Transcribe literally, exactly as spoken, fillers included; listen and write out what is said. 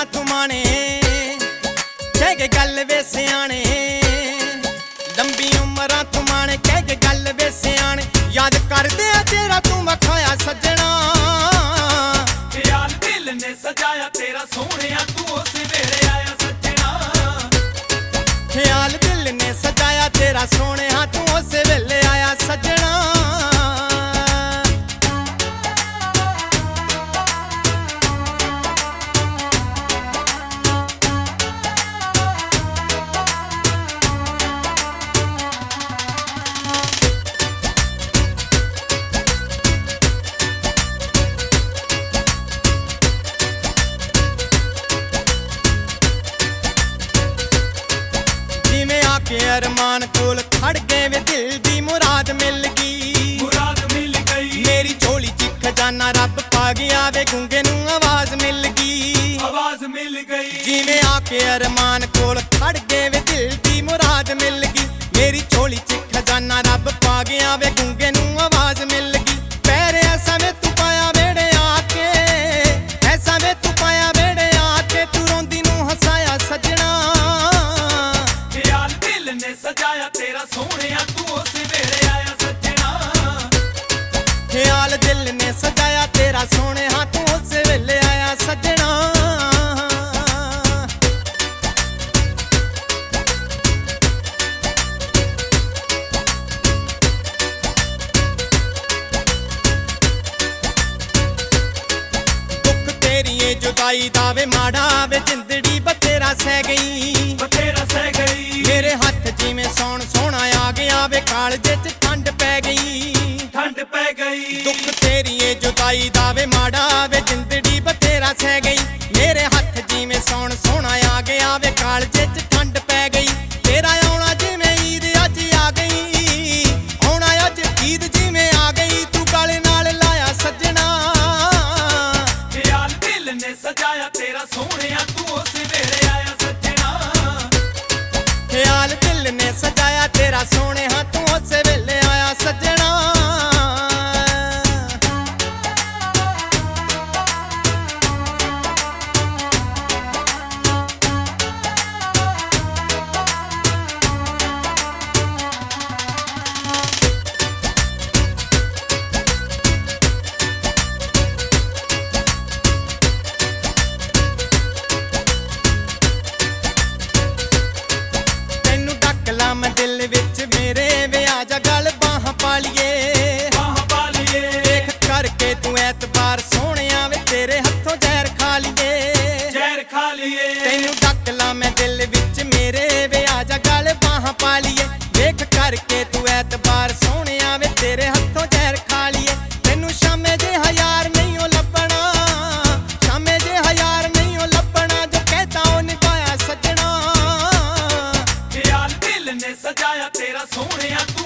थुमाने कह के गल वे सियाने लंबी उमरां थुमाने कह के गल वे सियाने याद कर दे तेरा तू मखाया सजना ख्याल दिल ने सजाया तेरा सोहणिया तू उस वेले आया सजना ख्याल दिल ने सजाया तेरा सोहणिया तू उस वेले आया सजना अरमान कोल खड़ गए वे दिल दी मुराद मिल गई मुराद मिल गई मेरी झोली च खजाना रब पा गया वे गूंगे नू आवाज मिल गई आवाज मिल गई जिवें आके अरमान कोल खड़ गए वे दिल दी मुराद मिल गई मेरी झोली च खजाना रब पा गया वे गूंगे नू आवाज मिल गई पैर ऐसा में तू पाया वेड़े आके ऐसा में तू पाया वेड़े आके तू रोंदी नू हसाया सजना ने सजाया तेरा सोहणिया तू उस वेले आया सजना ख्याल दिल ने सजाया तेरा सोहणिया तू उस वेले आया सजना दुख तेरी ए जुदाई दा वे माड़ा वे जिंदड़ी बतेरा सह गई बतेरा सह गई मेरे हाथ जिवें सौण सोहना आ गया वे कालजे च ठंड पै गई ठंड पै गई दुख तेरी ए जुदाई दा वे माड़ा वे जिंदड़ी बतेरा सह गई मेरे हाथ जिवें सौण सोहना आ गया वे कालजे च ठंड पै गई तेरा आउणा जिवें ईद अज आ गई आउणा अज ईद जिवें आ गई तू गल नाल लाया सजना ख्याल दिल ने सजाया तेरा सोहणिया तू उस वेले आया सजना ख्याल दिल ने सजाया तेरा सोहणिया तू उस वेले आया सजना मैं दिल विच मेरे वे आजा गल बाह पालिए बाह पालिए देख करके तू एतबार सोहणिया वे तेरे हथों जहर खा लिए जहर खा लिए तेनू डक ला मैं दिल विच मेरे वे आजा गल बाह पालिए देख करके तू एतबार सोहणिया वे तेरे हथों जहर खा लिए तेनू शामे जे हयार नहीं ओ लभना शामे जे हयार नहीं ओ लभना जो कहता ओ निभाया सजना ख्याल दिल ने सजाया तेरा सोहणिया